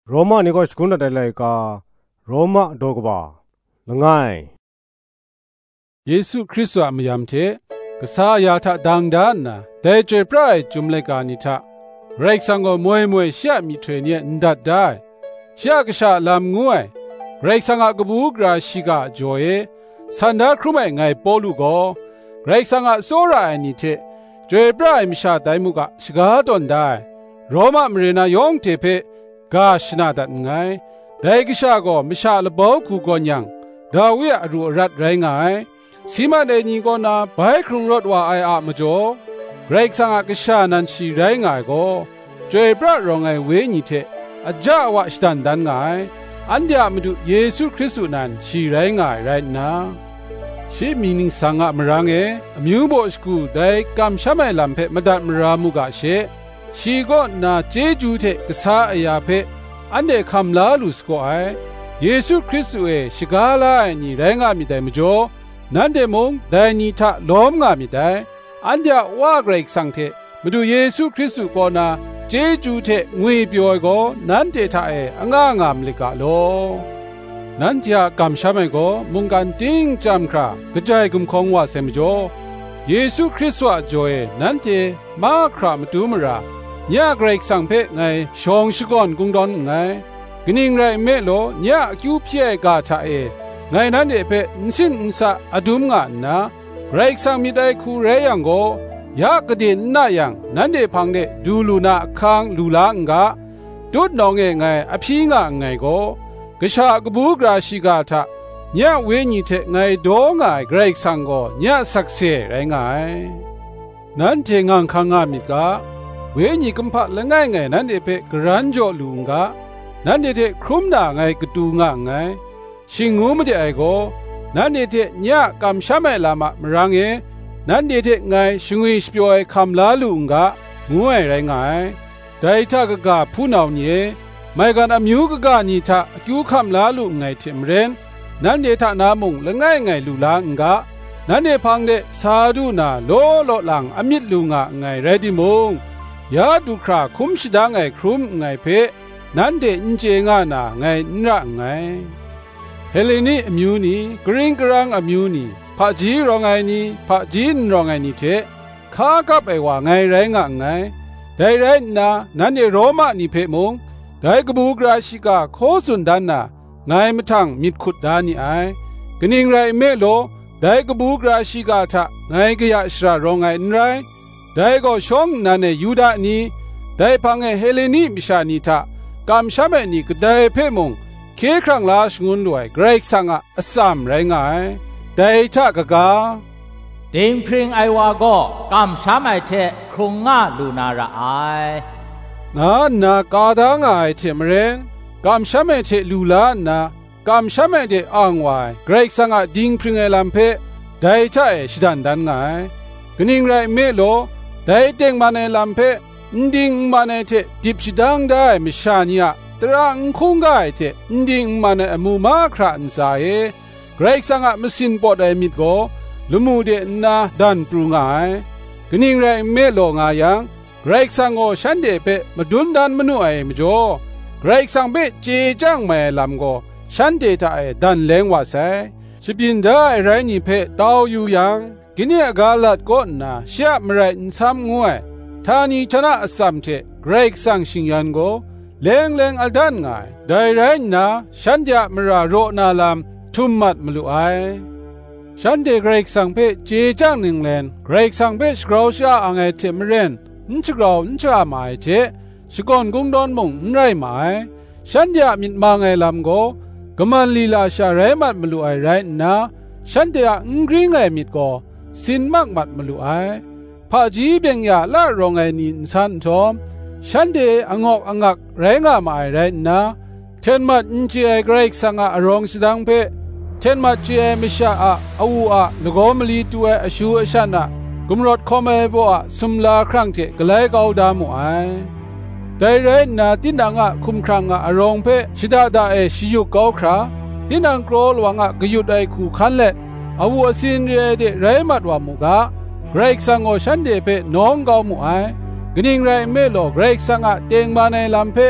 โรมานี่ก็สกุลได้เลยกาโรมาโดกบ่าละง่ายเยซูคริสต์อะมยามเทกษายาทะดังดานนะแต่เจพระจุมเลกานิทะไรสังก็มวยเสียมีเทเนียนดัดได้เสียกษาลำงวยไรสังกบูกราชิกาจอยสันดาครุไม่ไงปอลูก็ไรสังโซราอันนี้เทเจพระมิชาไดมุกะสกาตอนได้โรมามเรนายองเทเพกาชนาดัดไงแต่กษาก็มิชาลบคูกอนยังดาวิอรูรัดไรไงสีมาเดนีก็นาไปครุงรถว่าไออะมจ่อเรกสังกษานันชีไรไงก็เจพระรองไอเวนิเทอาจาวะสตันดันไงอันเดียมาดูเยซูคริสต์นั้นชีไรไงไรนะชีมีนิงสังกมรังมิวโบสกูได้กำชะไม่ลำเพมาดัดมรามุกะชีก็นาเจจูเทกษาอายาเพอันเดคำลาลุสก็ไอเยซูคริสต์ชิกาลาไอนี่ไรไงมีได้มจ่อนั่นเดมงได้นิทะล้อมงามิได้อันเดียว่าเกรกสังเทมาดูเยซูคริสต์ก็นาเจจูเทงวยเปียวก็นั่นเททะงางามลิกาโลนั่นที่กำชาไม่ก็มุงกันติ้งจำครากระจายกุมของว่าเสมจ่อเยซูคริสต์ว่าจอยนั่นเทมาครามตูมราเนี่ยเกรกสังเพไงชองชิกอนกุงดอนไงกนิ่งไรเมโลเนี่ยคิวเพียกาทะไงนั้นเดเพนสินสะอดุมงานนะเรกสังมิได้คูเรยังโกยากระเด็นน่ายังนั้นเดพังเดดูลูนาคังลูลางกะดุดนองไงอภิงะไงโกกษากบูกราชิกาทะเนี่ยเวนิเทไงโดงายเกรกสังโกเนี่ยสักเสไรไงนั้นเทงังคังามิกะเวนิกัมพะละไงนั้นเดเพกรันโจลุงกะนั้นเดเทครุมนาไงกตูงะไงชิงูไม่ได้ไอโกนั่นเดเทเนี่ยกำชะไม่ลามะมรังนั่นเดเทไงชิงวิสเปียวคำลาลุงกะงวยไรไงแต่ถ้ากะกะผู้นาวเนี่ยไม่กันอมิวกะกะนี่ทะคิวคำลาลุงไงเทมเรนนั่นเดทะนามุงละไงไงลูลางกะนั่นเดพังเดสาธุนาโลโลลังอมิดลุงะไงเรดิมงยาดุคราคุมชิดาไงครุมไงเพนั่นเดอินเจงานาไงนระไงเฮเลนีอมิวนีกริงกรังอมิวนีพะจีรองไงนีพะจีนรองไงนีเทข้ากับไอว่าไงไรงะไงได้ไรนะนั่นเดโรมานีเพมงได้กบูกราชิกาโคสุนดันนาไงมะทังมิดขุดดานีไอกนิ่งไรเมโลได้กบูกราชิกาทะไงกะยะชรารองไงนไรได้ก็ชงนันเนยูดานีได้พังเฮเลนีมิชานีทะกำชะเมนีกได้เพมงเคครั้งลาชงุนด้วยเกรกสังอสามไรงายแต่ถ้ากะกาดิงพริงไอวาก็กำชาไม่เทครุงงาลูนาระไอนากาดางไอเทมเรนกำชาไม่เทลูลานากำชาไม่เดอังไวเกรกสังดิงพริงไอลัมเพได้ถ้าชิดันดันไงกนิ่งไรเมโลได้เต็งมาในลัมเพดิงมาในเทดิบชิดังได้มิชานียตรังคงไกเทดิงมันอมูมาคราน์ไซเกรกสังมสินปอดไอมิดโกลุมูเดนาดันปรุงไงกนิ่งไรเมโลงายังเกรกสังโอฉันเดเปมาดุนดันมนุไอมจ่อเกรกสังเปเจจังไม่ลำโกฉันเดตาไอดันเลงว่าไซชิบินได้ไรนี่เพตาวอยู่ยังกินเนกาลัดก็นาเชียมไรน์ซ้ำงวยทานีชนะสัมเทเกรกสังชิงยันโกเลงอัลดันไงได้ไรนะฉันจะมราโรนาลามทุมมัดมลุไอฉันเดเกรกสังเพเจจังหนึ่งเลนเกรกสังเพสกราวชาอังไอเทมเรนนชกราวน์ชาหมายเจสกอนกุงดอนมงนไรหมายฉันจะมิดมาไงลำโกกมันลีลาชาไรมัดมลุไอไรนะฉันจะกริงไงมิดโกสินมักมัดมลุไอพาจีเบียงยาละรองไอนินสันทอมฉันเดองอกอักแรงามาไรนะเทนมัดอินเจไอเกรกสังอารองสดังเพเทนมัดเจไอมิชาอาวูลโกมลีตัวอชูอชันกุมรถคอมเอโบสุมลาครั้งเทกลายกาวดามุไอได้ไรนะตินังคุมครั้งอารองเพชิดาดาเอชิยุกาวคราตินังโกรลวังกยุดไอคูคันเล็อาวูสินเรเดไรมัดวามุกาเกรกสังโอฉันเดเพน้องกาวมุไอกนิ่งไรเมโลเกรกสังเตงมาในลำเพ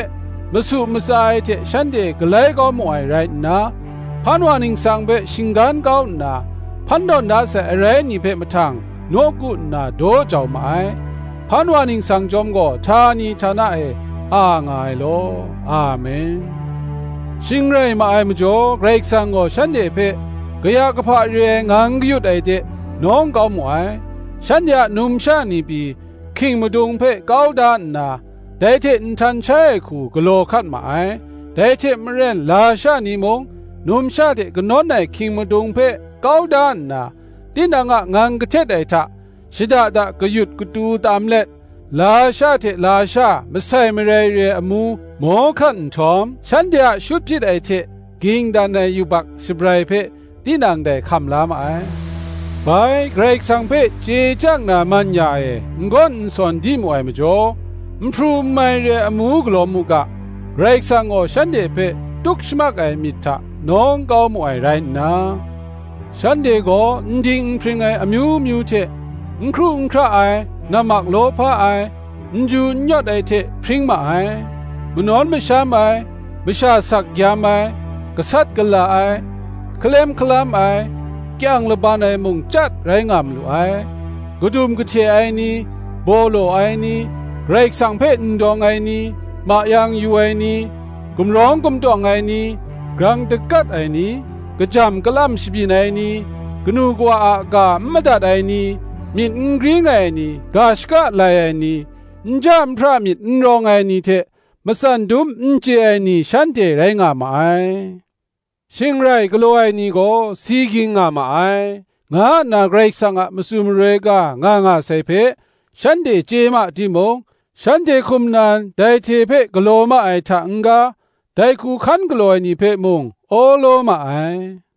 มสุมสายเทฉันเดกไลก็มวยไรนะพันวานิงสังเบชิงกันเก้านะพันดอนดาเสอะไรนี่เพมทังโนกุนะโดเจ้าไม้พันวานิงสังจอมก็ทานีทานะอ่างายโลอาเมนชิงไรมามจ่อเกรกสังก็ฉันเดเพกะยากะพะเรงังกยุดเดน้องเก้ามวยฉันอยากนุ่มชานีปีคิงมาดุงเพเก้าดานนาได้เทนทันใช้คู่กโลคัดมาได้เทมเรนลาชานีมงนุ่มชาเทกนอนในคิงมาดุงเพเก้าดานนาดินางะงังกเทไดทะชิดาดะกยุดกตูตามเล็ดลาชาเทลาชาไม่ใช่ไม่เรเรอมูหมอขันทอมฉันอยากชุดพิดไอเทกิงดานในยุบักสบายเพดินางได้คำลามไปเกรกสังเพเจจังนามันยาเงอนสอนดีมวยมจ่อมพรูไม่เรอมูกลอมุกะเกรกสังโอฉันเดเพตุกชมักมิทะน้องเก้ามวยไรนะฉันเดก็ดิงพริงอมิวมิวเทครูครานามักโลภะจูยอดเทพริงมามนอนไม่ชามไม่ชาสักยามกษัตริย์กลาเคลมคลามแกงละบานมุงจัดไรงามลุกดุมกเทนี้โบโลนี้เรกสังเพนดองนี้มายังอยู่นี้กุมร้องกุมดองนี้กรังตะกัดนี้กจำกลามชิบินนี้กนูกว่าอากาไม่ได้นี้มิดกรีไงนี่กาชกะลายนี่จำพระมิดรองไงนี่เทมาสันดุมเจไอนี่ฉันเทไรงามาชิงไรกลัวไอนี่ก็สีกิงงามางานาเกรกสังะมสุมเรกางาใส่เพฉันเทเจมาที่มงฉันเทคุมนานได้เทเพกลัวมาไอทังกาได้คูขันกลัวนี่เพมงโอโลมา